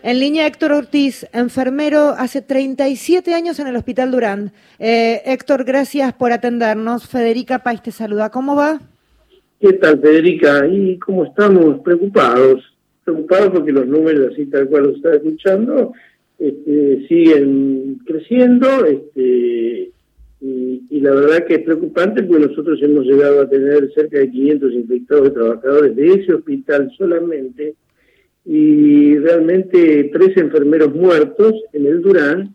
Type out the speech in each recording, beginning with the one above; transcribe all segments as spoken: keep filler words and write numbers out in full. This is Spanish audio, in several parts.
En línea Héctor Ortiz, enfermero hace treinta y siete años en el Hospital Durán. Eh, Héctor, gracias por atendernos. Federica País te saluda. ¿Cómo va? ¿Qué tal, Federica? ¿Y cómo estamos? Preocupados. Preocupados porque los números, así tal cual los está escuchando, este, siguen creciendo, este, y, y la verdad que es preocupante porque nosotros hemos llegado a tener cerca de quinientos infectados de trabajadores de ese hospital solamente, y realmente tres enfermeros muertos en el Durán,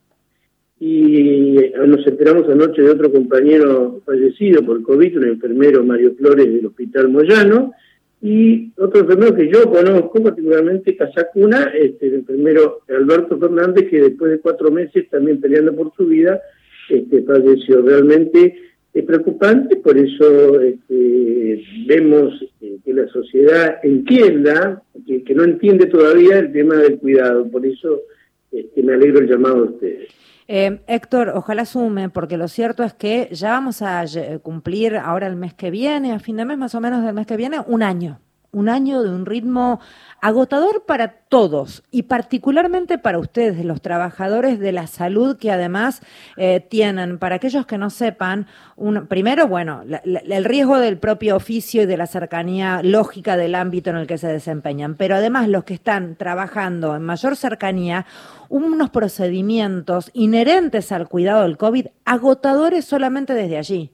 y nos enteramos anoche de otro compañero fallecido por COVID, un enfermero Mario Flores del Hospital Moyano, y otro enfermero que yo conozco particularmente, Casacuna, este, el enfermero Alberto Fernández, que después de cuatro meses también peleando por su vida, este, falleció. Realmente es preocupante, por eso este, vemos eh, que la sociedad entienda, que, que no entiende todavía el tema del cuidado, por eso este, me alegro el llamado de ustedes. Eh, Héctor, ojalá sume, porque lo cierto es que ya vamos a cumplir ahora el mes que viene, a fin de mes más o menos del mes que viene, un año. Un año de un ritmo agotador para todos y particularmente para ustedes, los trabajadores de la salud, que además eh, tienen, para aquellos que no sepan, un, primero, bueno, la, la, el riesgo del propio oficio y de la cercanía lógica del ámbito en el que se desempeñan, pero además los que están trabajando en mayor cercanía, unos procedimientos inherentes al cuidado del COVID, agotadores solamente desde allí.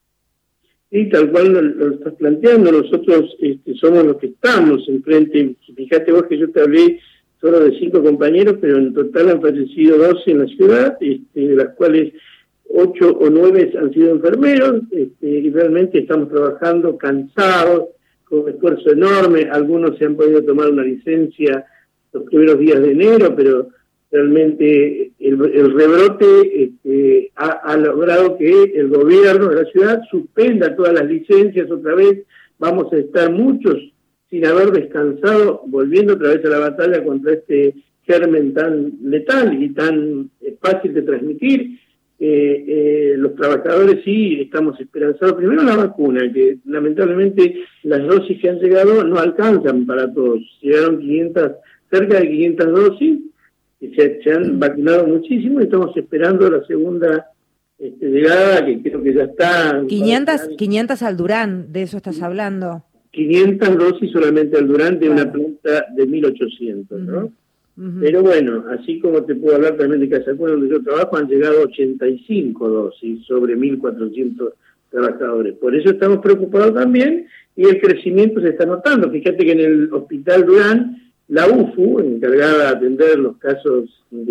Sí, tal cual lo, lo estás planteando, nosotros este, somos los que estamos enfrente. Fíjate vos que yo te hablé solo de cinco compañeros, pero en total han fallecido doce en la ciudad, este, de las cuales ocho o nueve han sido enfermeros, este, y realmente estamos trabajando cansados, con un esfuerzo enorme. Algunos se han podido tomar una licencia los primeros días de enero, pero realmente el, el rebrote este, ha, ha logrado que el gobierno de la ciudad suspenda todas las licencias otra vez. Vamos a estar muchos sin haber descansado, volviendo otra vez a la batalla contra este germen tan letal y tan eh, fácil de transmitir. Eh, eh, los trabajadores sí estamos esperanzados. Primero la vacuna, que lamentablemente las dosis que han llegado no alcanzan para todos. Llegaron quinientas, cerca de quinientas dosis, Se, se han vacunado muchísimo y estamos esperando la segunda este, llegada, que creo que ya está. quinientas, quinientas al Durán, de eso estás hablando. quinientas dosis solamente al Durán de claro. Una planta de mil ochocientos, uh-huh. ¿no? Uh-huh. Pero bueno, así como te puedo hablar también de Casacuna, donde yo trabajo, han llegado ochenta y cinco dosis sobre mil cuatrocientos trabajadores. Por eso estamos preocupados también y el crecimiento se está notando. Fíjate que en el Hospital Durán, la U F U, encargada de atender los casos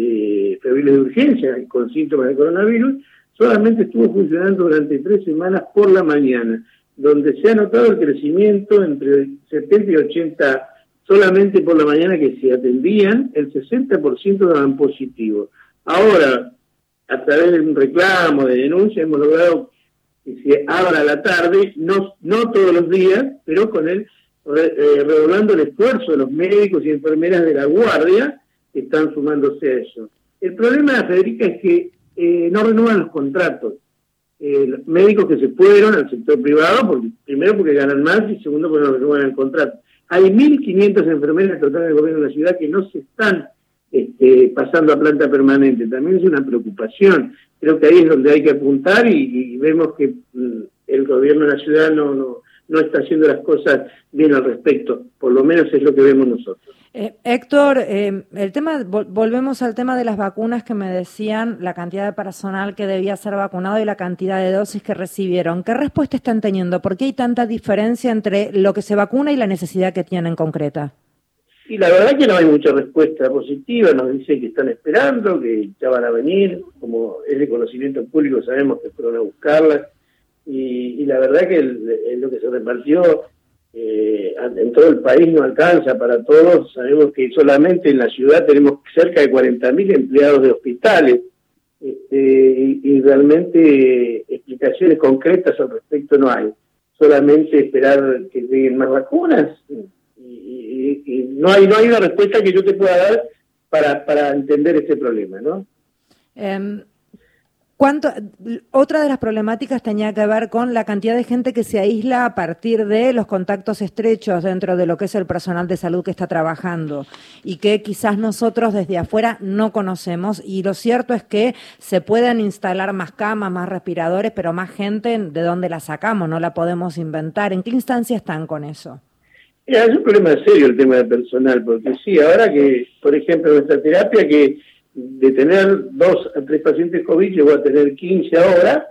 de febriles de urgencia con síntomas de coronavirus, solamente estuvo funcionando durante tres semanas por la mañana, donde se ha notado el crecimiento entre setenta y ochenta solamente por la mañana que se atendían, el sesenta por ciento daban positivo. Ahora, a través de un reclamo, de denuncia, hemos logrado que se abra a la tarde, no, no todos los días, pero con el Eh, redoblando el esfuerzo de los médicos y enfermeras de la guardia que están sumándose a eso. El problema, Federica, es que eh, no renuevan los contratos. Eh, los médicos que se fueron al sector privado, porque, primero porque ganan más y segundo porque no renuevan el contrato. Hay mil quinientas enfermeras total del gobierno de la ciudad que no se están este, pasando a planta permanente. También es una preocupación. Creo que ahí es donde hay que apuntar y, y vemos que mm, el gobierno de la ciudad no... no no está haciendo las cosas bien al respecto, por lo menos es lo que vemos nosotros. Eh, Héctor, eh, el tema, vol- volvemos al tema de las vacunas que me decían, la cantidad de personal que debía ser vacunado y la cantidad de dosis que recibieron. ¿Qué respuesta están teniendo? ¿Por qué hay tanta diferencia entre lo que se vacuna y la necesidad que tienen concreta? Y la verdad que no hay mucha respuesta positiva, nos dicen que están esperando, que ya van a venir, como es de conocimiento público sabemos que fueron a buscarlas. Y, y la verdad que el, el, lo que se repartió eh, en todo el país no alcanza para todos. Sabemos que solamente en la ciudad tenemos cerca de cuarenta mil empleados de hospitales, este, y, y realmente explicaciones concretas al respecto no hay. Solamente esperar que lleguen más vacunas y, y, y no hay no hay una respuesta que yo te pueda dar para, para entender este problema, ¿no? Um... ¿Cuánto? Otra de las problemáticas tenía que ver con la cantidad de gente que se aísla a partir de los contactos estrechos dentro de lo que es el personal de salud que está trabajando y que quizás nosotros desde afuera no conocemos, y lo cierto es que se pueden instalar más camas, más respiradores, pero más gente, ¿de dónde la sacamos? No la podemos inventar. ¿En qué instancia están con eso? Es un problema serio el tema del personal, porque sí, ahora que, por ejemplo, nuestra terapia, que de tener dos a tres pacientes COVID llegó a tener quince ahora,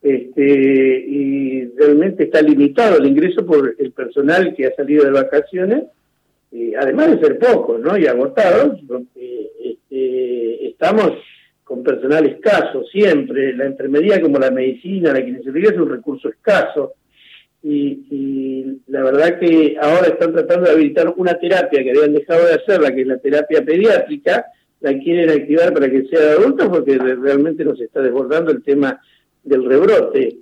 este, y realmente está limitado el ingreso por el personal que ha salido de vacaciones, eh, además de ser pocos, ¿no? Y agotados, porque este, estamos con personal escaso siempre. La enfermería, como la medicina, la kinesiología, es un recurso escaso. Y, y la verdad que ahora están tratando de habilitar una terapia que habían dejado de hacerla, que es la terapia pediátrica, la quieren activar para que sea de adultos, porque realmente nos está desbordando el tema del rebrote.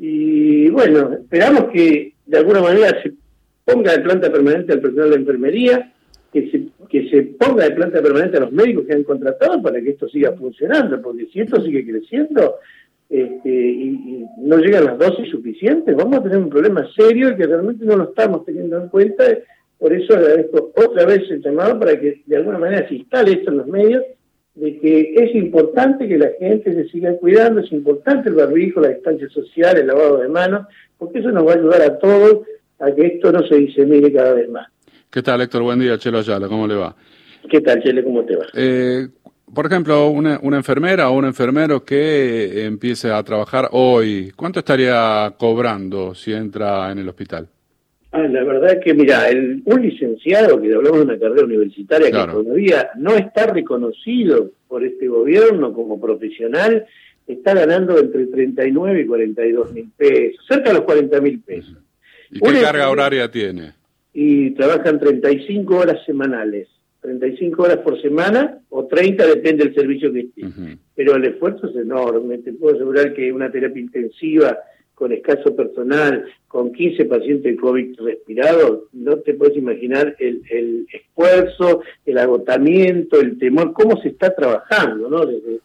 Y bueno, esperamos que de alguna manera se ponga de planta permanente al personal de enfermería, que se, que se ponga de planta permanente a los médicos que han contratado para que esto siga funcionando, porque si esto sigue creciendo este, y, y no llegan las dosis suficientes, vamos a tener un problema serio y que realmente no lo estamos teniendo en cuenta. Por eso agradezco otra vez el llamado para que de alguna manera se instale esto en los medios, de que es importante que la gente se siga cuidando, es importante el barbijo, la distancia social, el lavado de manos, porque eso nos va a ayudar a todos a que esto no se disemine cada vez más. ¿Qué tal, Héctor? Buen día, Chelo Ayala, ¿cómo le va? ¿Qué tal, Chele? ¿Cómo te va? Eh, por ejemplo, una, una enfermera o un enfermero que empiece a trabajar hoy, ¿cuánto estaría cobrando si entra en el hospital? Ah, la verdad es que, mira, el, un licenciado, que hablamos de una carrera universitaria, claro, que todavía no está reconocido por este gobierno como profesional, está ganando entre treinta y nueve y cuarenta y dos mil pesos, cerca de los cuarenta mil pesos. ¿Y qué carga horaria tiene? Y trabajan treinta y cinco horas semanales, treinta y cinco horas por semana, o treinta, depende del servicio que esté. Uh-huh. Pero el esfuerzo es enorme. Te puedo asegurar que una terapia intensiva con escaso personal, con quince pacientes de COVID respirados, no te puedes imaginar el, el esfuerzo, el agotamiento, el temor, cómo se está trabajando, ¿no? Desde,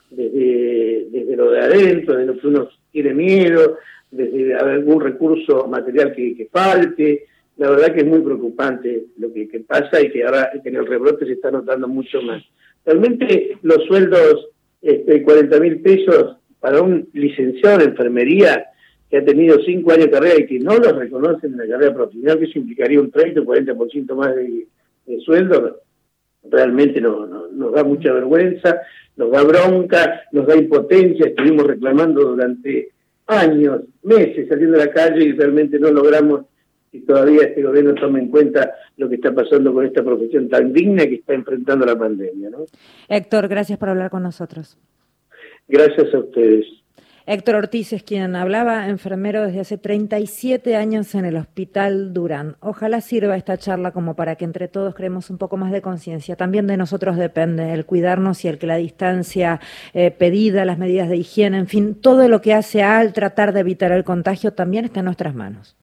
desde, desde lo de adentro, de lo que uno tiene miedo, desde algún recurso material que, que falte. La verdad que es muy preocupante lo que, que pasa, y que ahora que en el rebrote se está notando mucho más. Realmente los sueldos, este, cuarenta mil pesos para un licenciado en enfermería que ha tenido cinco años de carrera y que no los reconocen en la carrera profesional, que eso implicaría un treinta o cuarenta por ciento más de, de sueldo, realmente no, no, nos da mucha vergüenza, nos da bronca, nos da impotencia. Estuvimos reclamando durante años, meses, saliendo a la calle, y realmente no logramos que todavía este gobierno tome en cuenta lo que está pasando con esta profesión tan digna que está enfrentando la pandemia, ¿no? Héctor, gracias por hablar con nosotros. Gracias a ustedes. Héctor Ortiz es quien hablaba, enfermero desde hace treinta y siete años en el Hospital Durán. Ojalá sirva esta charla como para que entre todos creemos un poco más de conciencia. También de nosotros depende el cuidarnos y el que la distancia eh, pedida, las medidas de higiene, en fin, todo lo que hace al tratar de evitar el contagio también está en nuestras manos.